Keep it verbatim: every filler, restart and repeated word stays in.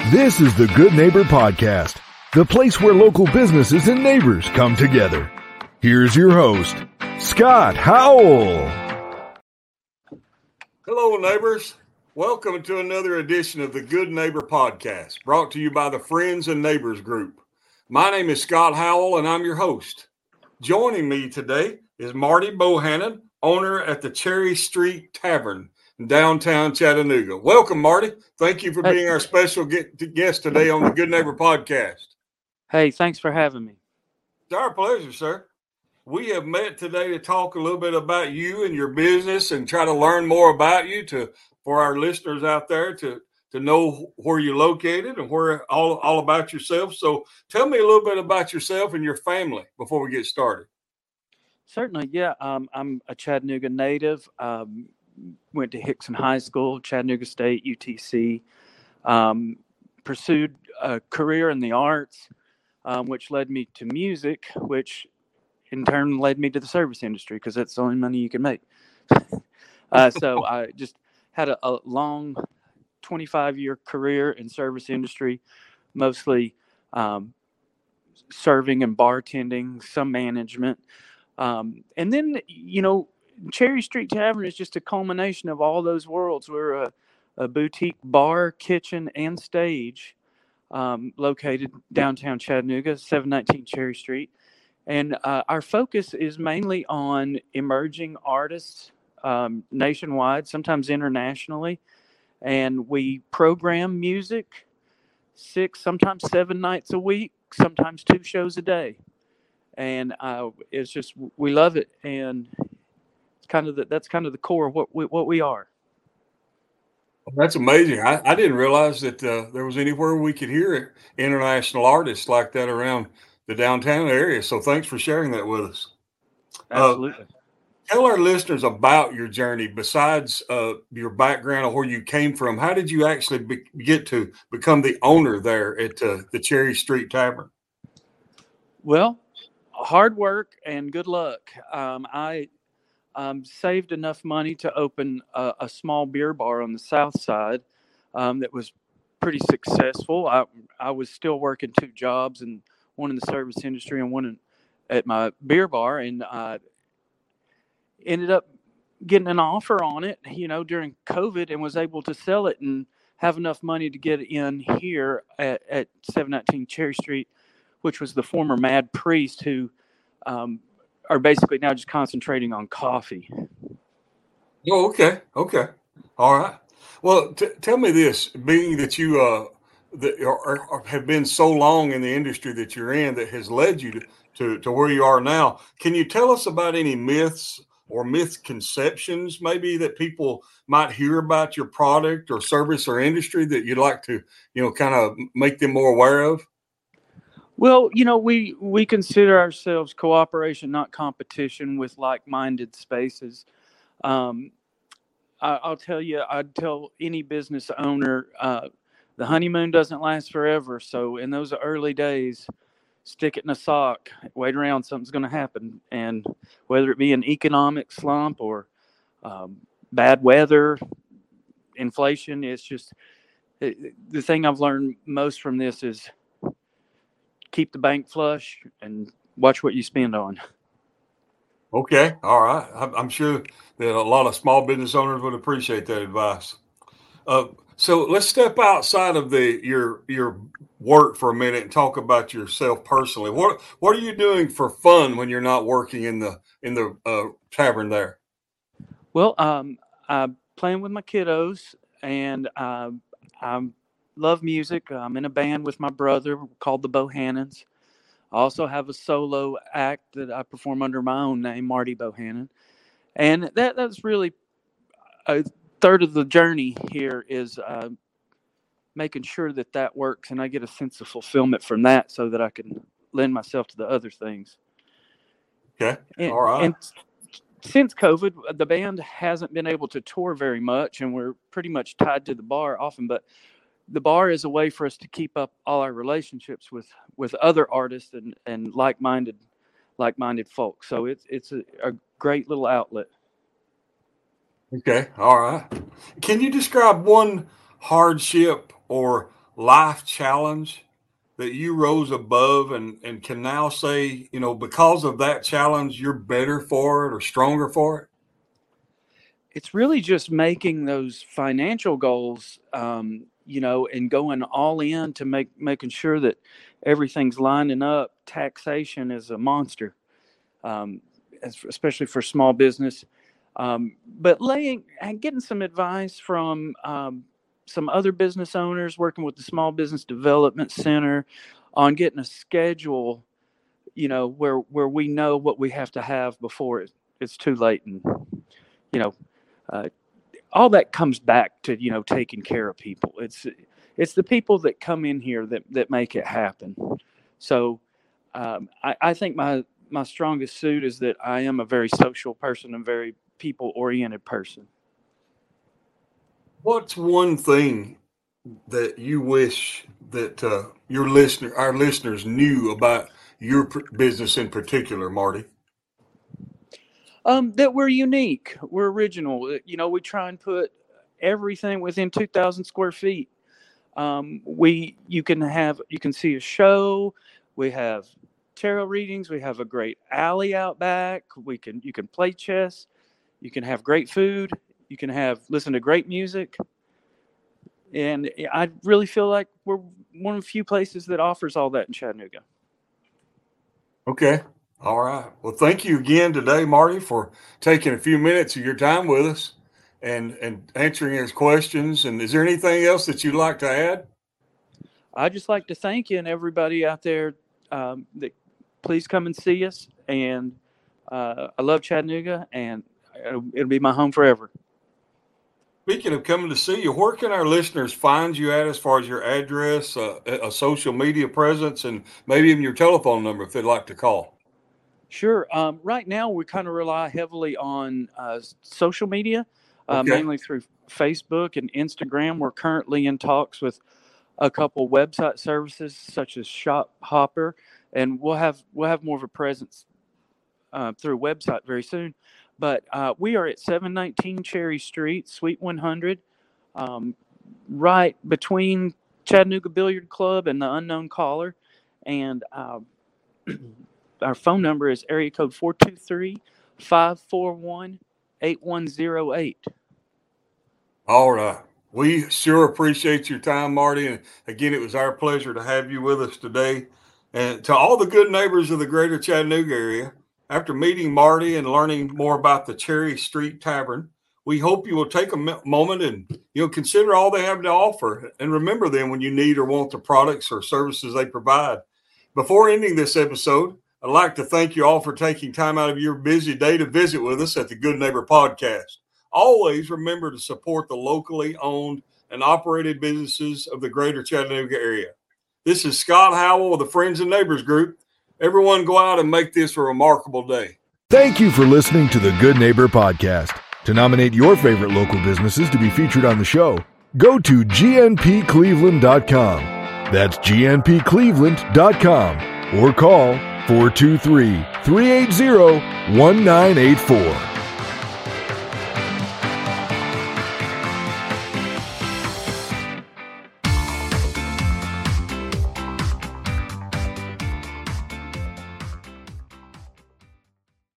This is the Good Neighbor Podcast, the place where local businesses and neighbors come together. Here's your host, Scott Howell. Hello, neighbors. Welcome to another edition of the Good Neighbor Podcast, brought to you by the Friends and Neighbors Group. My name is Scott Howell, and I'm your host. Joining me today is Marty Bohannon, owner at the Cherry Street Tavern in downtown Chattanooga. Welcome, Marty. Thank you for Hey. being our special get- guest today on the Good Neighbor Podcast. Hey, thanks for having me. It's our pleasure, sir. We have met today to talk a little bit about you and your business and try to learn more about you to for our listeners out there to, to know where you're located and where all, all about yourself. So tell me a little bit about yourself and your family before we get started. Certainly, yeah. Um, I'm a Chattanooga native. Um, went to Hickson High School, Chattanooga State, U T C. Um, pursued a career in the arts, um, which led me to music, which in turn led me to the service industry because that's the only money you can make. uh, so I just had a, a long twenty-five year career in service industry, mostly um, serving and bartending, some management. Um, and then, you know, Cherry Street Tavern is just a culmination of all those worlds. We're a, a boutique bar, kitchen, and stage um, located downtown Chattanooga, seven nineteen Cherry Street. And uh, our focus is mainly on emerging artists um, nationwide, sometimes internationally. And we program music six, sometimes seven nights a week, sometimes two shows a day. And uh, it's just, we love it. And it's kind of the, that's kind of the core of what we, what we are. That's amazing. I, I didn't realize that uh, there was anywhere we could hear international artists like that around the downtown area. So thanks for sharing that with us. Absolutely. Uh, tell our listeners about your journey. Besides uh, your background or where you came from, how did you actually be, get to become the owner there at uh, the Cherry Street Tavern? Well, hard work and good luck. Um, I um, saved enough money to open a, a small beer bar on the south side um, that was pretty successful. I, I was still working two jobs, and one in the service industry and one in, at my beer bar, and uh, ended up getting an offer on it, you know, during COVID, and was able to sell it and have enough money to get in here at, at seven nineteen Cherry Street, which was the former Mad Priest, who um, are basically now just concentrating on coffee. Oh, okay. Okay. All right. Well, t- tell me this, being that you uh, that are, are, have been so long in the industry that you're in that has led you to, to, to where you are now. Can you tell us about any myths or misconceptions maybe that people might hear about your product or service or industry that you'd like to, you know, kind of make them more aware of? Well, you know, we, we consider ourselves cooperation, not competition, with like-minded spaces. Um, I, I'll tell you, I'd tell any business owner, uh, the honeymoon doesn't last forever. So in those early days, stick it in a sock, wait around, something's going to happen. And whether it be an economic slump or um, bad weather, inflation, it's just it, the thing I've learned most from this is keep the bank flush and watch what you spend on. Okay. All right. I'm, I'm sure that a lot of small business owners would appreciate that advice. Uh, so let's step outside of the your your work for a minute and talk about yourself personally. What what are you doing for fun when you're not working in the in the uh, tavern there? Well, um, I'm playing with my kiddos, and uh, I love music. I'm in a band with my brother called the Bohannons. I also have a solo act that I perform under my own name, Marty Bohannon. And that that's really a third of the journey here is uh, making sure that that works, and I get a sense of fulfillment from that so that I can lend myself to the other things. Okay. And, All right. and since COVID, the band hasn't been able to tour very much, and we're pretty much tied to the bar often, but the bar is a way for us to keep up all our relationships with, with other artists and, and like-minded like-minded folks. So it's it's a, a great little outlet. Okay. All right. Can you describe one hardship or life challenge that you rose above and, and can now say, you know, because of that challenge, you're better for it or stronger for it? It's really just making those financial goals, um, you know, and going all in to make making sure that everything's lining up. Taxation is a monster, um, especially for small business. Um, but laying and getting some advice from um, some other business owners, working with the Small Business Development Center on getting a schedule, you know, where where we know what we have to have before it, it's too late, and you know. Uh, all that comes back to, you know, taking care of people. It's it's the people that come in here that, that make it happen. So um, I, I think my, my strongest suit is that I am a very social person and very people-oriented person. What's one thing that you wish that uh, your listener, our listeners knew about your business in particular, Marty? Um, that we're unique, we're original. You know, we try and put everything within two thousand square feet. Um, we, you can have, you can see a show. We have tarot readings. We have a great alley out back. We can, you can play chess. You can have great food. You can have, listen to great music. And I really feel like we're one of the few places that offers all that in Chattanooga. Okay. All right. Well, thank you again today, Marty, for taking a few minutes of your time with us and, and answering his questions. And is there anything else that you'd like to add? I'd just like to thank you and everybody out there. Um, that please come and see us. And uh, I love Chattanooga, and it'll, it'll be my home forever. Speaking of coming to see you, where can our listeners find you at as far as your address, uh, a social media presence, and maybe even your telephone number if they'd like to call? Sure. Um, right now, we kind of rely heavily on uh, social media, uh, Okay. mainly through Facebook and Instagram. We're currently in talks with a couple website services such as Shop Hopper, and we'll have we'll have more of a presence uh, through a website very soon. But uh, we are at seven nineteen Cherry Street, Suite one hundred, um, right between Chattanooga Billiard Club and the Unknown Caller, and uh, our phone number is area code four two three, five four one, eight one zero eight. All right. We sure appreciate your time, Marty. And again, it was our pleasure to have you with us today. And to all the good neighbors of the greater Chattanooga area, after meeting Marty and learning more about the Cherry Street Tavern, we hope you will take a moment and, you know, consider all they have to offer. And remember them when you need or want the products or services they provide. Before ending this episode, I'd like to thank you all for taking time out of your busy day to visit with us at the Good Neighbor Podcast. Always remember to support the locally owned and operated businesses of the greater Chattanooga area. This is Scott Howell with the Friends and Neighbors Group. Everyone go out and make this a remarkable day. Thank you for listening to the Good Neighbor Podcast. To nominate your favorite local businesses to be featured on the show, go to G N P Cleveland dot com. That's G N P Cleveland dot com or call four two three, three eight zero, one nine eight four.